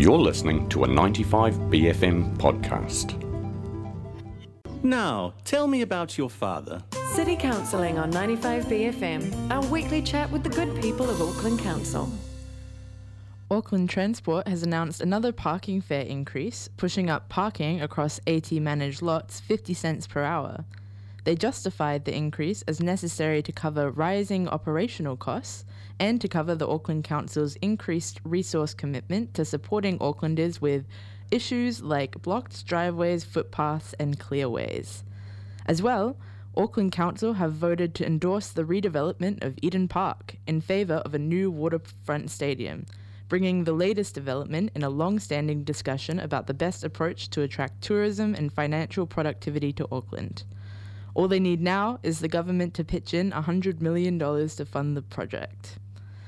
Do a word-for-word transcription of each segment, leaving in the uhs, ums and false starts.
You're listening to a ninety-five B F M podcast. Now, tell me about your father. City Councilling on ninety-five B F M, our weekly chat with the good people of Auckland Council. Auckland Transport has announced another parking fare increase, pushing up parking across A T managed lots fifty cents per hour. They justified the increase as necessary to cover rising operational costs and to cover the Auckland Council's increased resource commitment to supporting Aucklanders with issues like blocked driveways, footpaths and clearways. As well, Auckland Council have voted to endorse the redevelopment of Eden Park in favour of a new waterfront stadium, bringing the latest development in a long-standing discussion about the best approach to attract tourism and financial productivity to Auckland. All they need now is the government to pitch in one hundred million dollars to fund the project.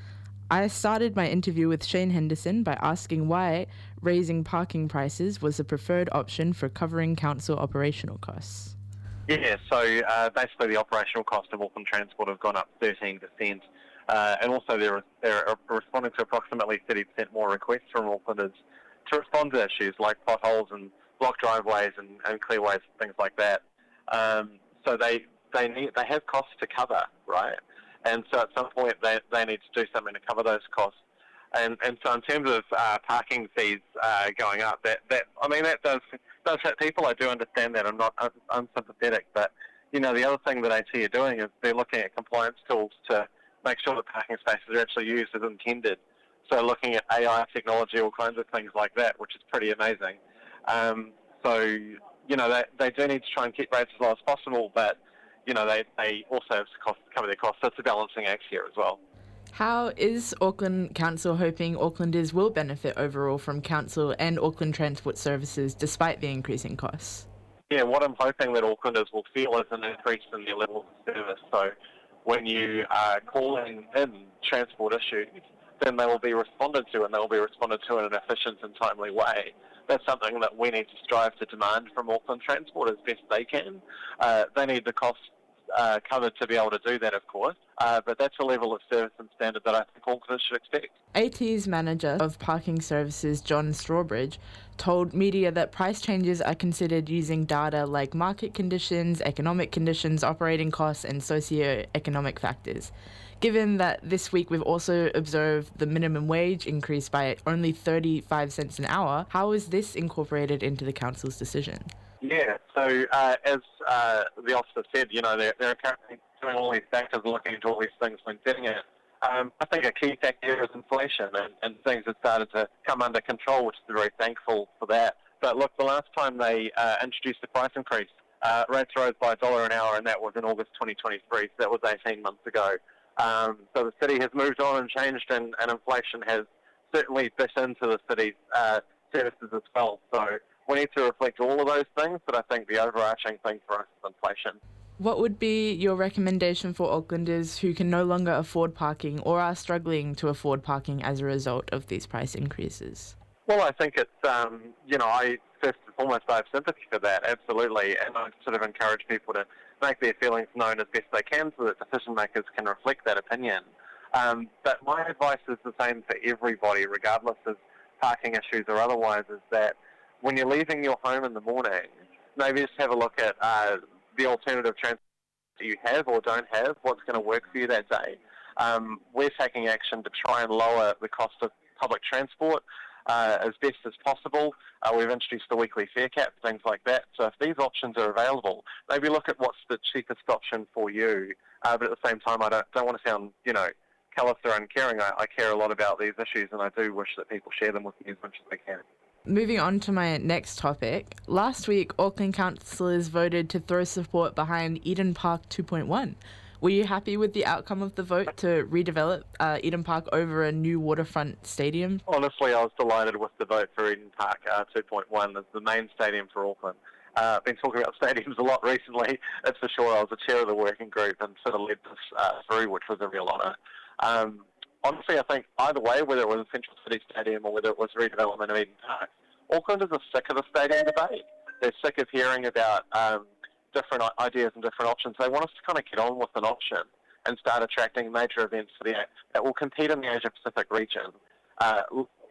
I started my interview with Shane Henderson by asking why raising parking prices was the preferred option for covering council operational costs. Yeah, so uh, basically the operational cost of Auckland Transport have gone up thirteen percent, uh, and also they're, they're responding to approximately thirty percent more requests from Aucklanders to respond to issues like potholes and blocked driveways and, and clearways, things like that. Um, so they they need they have costs to cover, right? And so at some point they they need to do something to cover those costs. And and so in terms of uh, parking fees uh, going up, that, that I mean that does does hit people. I do understand that. I'm not un- unsympathetic, but you know the other thing that A T are doing is they're looking at compliance tools to make sure that parking spaces are actually used as intended. So looking at A I technology, all kinds of things like that, which is pretty amazing. Um, so you know they they do need to try and keep rates as low as possible, but you know they they also have to cost, cover their costs. So it's a balancing act here as well. How is Auckland Council hoping Aucklanders will benefit overall from council and Auckland Transport services despite the increasing costs? Yeah, what I'm hoping that Aucklanders will feel is an increase in their level of service. So when you are calling in transport issues, then they will be responded to, and they will be responded to in an efficient and timely way. That's something that we need to strive to demand from Auckland Transport as best they can. Uh, they need the costs Uh, covered to be able to do that, of course, uh, but that's a level of service and standard that I think Aucklanders should expect. A T's manager of parking services, John Strawbridge, told media that price changes are considered using data like market conditions, economic conditions, operating costs, and socio-economic factors. Given that this week we've also observed the minimum wage increase by only thirty-five cents an hour, how is this incorporated into the council's decision? Yeah, so uh, as uh, the officer said, you know, they're, they're currently doing all these factors and looking into all these things when setting it. Um, I think a key factor here is inflation, and, and things have started to come under control, which is very thankful for that. But look, the last time they uh, introduced the price increase, uh, rates rose by a dollar an hour, and that was in August twenty twenty-three, so that was eighteen months ago. Um, so the city has moved on and changed, and, and inflation has certainly bit into the city's uh, services as well. So we need to reflect all of those things, but I think the overarching thing for us is inflation. What would be your recommendation for Aucklanders who can no longer afford parking or are struggling to afford parking as a result of these price increases? Well, I think it's, um, you know, I first and foremost I have sympathy for that, absolutely, and I sort of encourage people to make their feelings known as best they can so that decision makers can reflect that opinion. Um, but my advice is the same for everybody, regardless of parking issues or otherwise, is that when you're leaving your home in the morning, maybe just have a look at uh, the alternative transport that you have or don't have, what's going to work for you that day. Um, we're taking action to try and lower the cost of public transport uh, as best as possible. Uh, we've introduced the weekly fare cap, things like that. So if these options are available, maybe look at what's the cheapest option for you. Uh, but at the same time, I don't, don't want to sound, you know, callous or uncaring. I, I care a lot about these issues, and I do wish that people share them with me as much as they can. Moving on to my next topic, last week Auckland councillors voted to throw support behind Eden Park two point one. Were you happy with the outcome of the vote to redevelop uh, Eden Park over a new waterfront stadium? Honestly, I was delighted with the vote for Eden Park uh, two point one as the main stadium for Auckland. Uh, I've been talking about stadiums a lot recently, that's for sure. I was the chair of the working group and sort of led this uh, through, which was a real honour. Um, Honestly, I think either way, whether it was a Central City Stadium or whether it was redevelopment of Eden Park, Aucklanders are sick of the stadium debate. They're sick of hearing about um, different ideas and different options. They want us to kind of get on with an option and start attracting major events for the that will compete in the Asia Pacific region. Uh,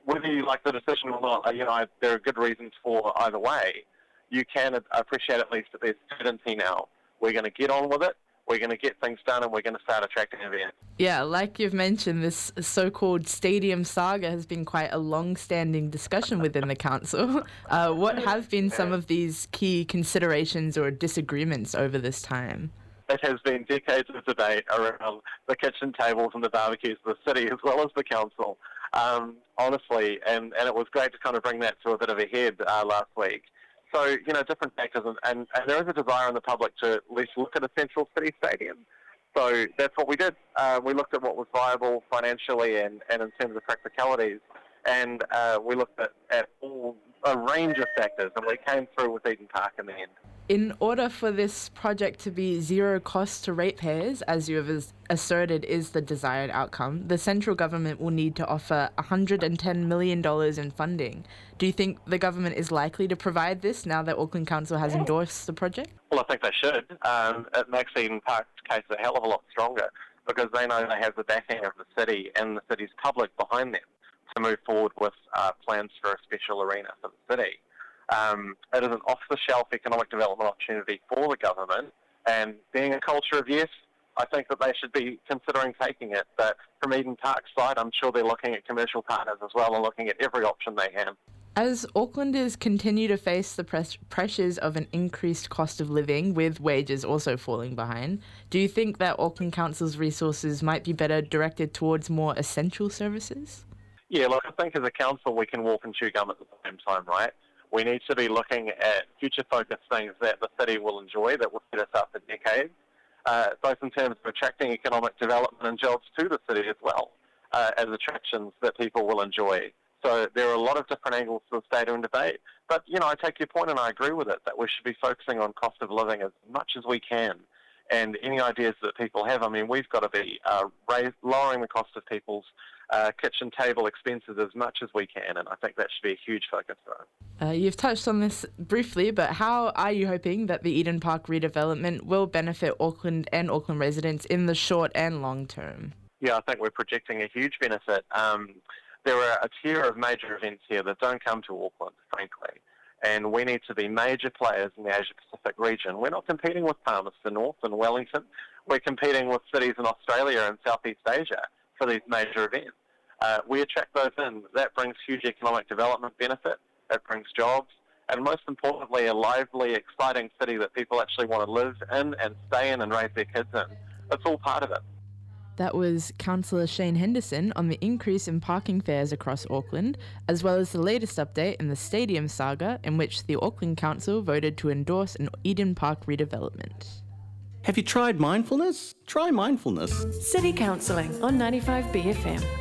whether you like the decision or not, you know, I, there are good reasons for either way. You can appreciate at least that there's certainty now. We're going to get on with it. We're going to get things done, and we're going to start attracting events. Yeah, like you've mentioned, this so-called stadium saga has been quite a long-standing discussion within the council. Uh, what have been some of these key considerations or disagreements over this time? It has been decades of debate around the kitchen tables and the barbecues of the city as well as the council, um, honestly, and, and it was great to kind of bring that to a bit of a head uh, last week. So, you know, different factors, and, and, and there is a desire in the public to at least look at a central city stadium. So that's what we did. Uh, we looked at what was viable financially and, and in terms of practicalities, and uh, we looked at, at all, a range of factors, and we came through with Eden Park in the end. In order for this project to be zero cost to ratepayers, as you have asserted is the desired outcome, the central government will need to offer one hundred ten million dollars in funding. Do you think the government is likely to provide this now that Auckland Council has endorsed the project? Well, I think they should. Um, it makes Eden Park's case a hell of a lot stronger because they know they have the backing of the city and the city's public behind them to move forward with uh, plans for a special arena for the city. Um, it is an off-the-shelf economic development opportunity for the government, and being a culture of yes, I think that they should be considering taking it. But from Eden Park's side, I'm sure they're looking at commercial partners as well and looking at every option they have. As Aucklanders continue to face the press- pressures of an increased cost of living, with wages also falling behind, do you think that Auckland Council's resources might be better directed towards more essential services? Yeah, look, I think as a council we can walk and chew gum at the same time, right? We need to be looking at future-focused things that the city will enjoy, that will set us up for decades, uh, both in terms of attracting economic development and jobs to the city as well, uh, as attractions that people will enjoy. So there are a lot of different angles to the stadium debate. But, you know, I take your point and I agree with it, that we should be focusing on cost of living as much as we can. And any ideas that people have, I mean, we've got to be uh, raise, lowering the cost of people's uh, kitchen table expenses as much as we can, and I think that should be a huge focus for us. Uh, you've touched on this briefly, but how are you hoping that the Eden Park redevelopment will benefit Auckland and Auckland residents in the short and long term? Yeah, I think we're projecting a huge benefit. Um, there are a tier of major events here that don't come to Auckland, frankly. And we need to be major players in the Asia-Pacific region. We're not competing with Palmerston North and Wellington. We're competing with cities in Australia and Southeast Asia for these major events. Uh, we attract those in. That brings huge economic development benefit. It brings jobs. And most importantly, a lively, exciting city that people actually want to live in and stay in and raise their kids in. It's all part of it. That was Councillor Shane Henderson on the increase in parking fares across Auckland, as well as the latest update in the stadium saga in which the Auckland Council voted to endorse an Eden Park redevelopment. Have you tried mindfulness? Try mindfulness. City Counselling on ninety-five B F M.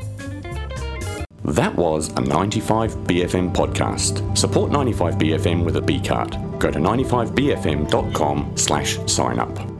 That was a ninety-five B F M podcast. Support ninety-five B F M with a B card. Go to ninety-five B F M dot com slash sign up.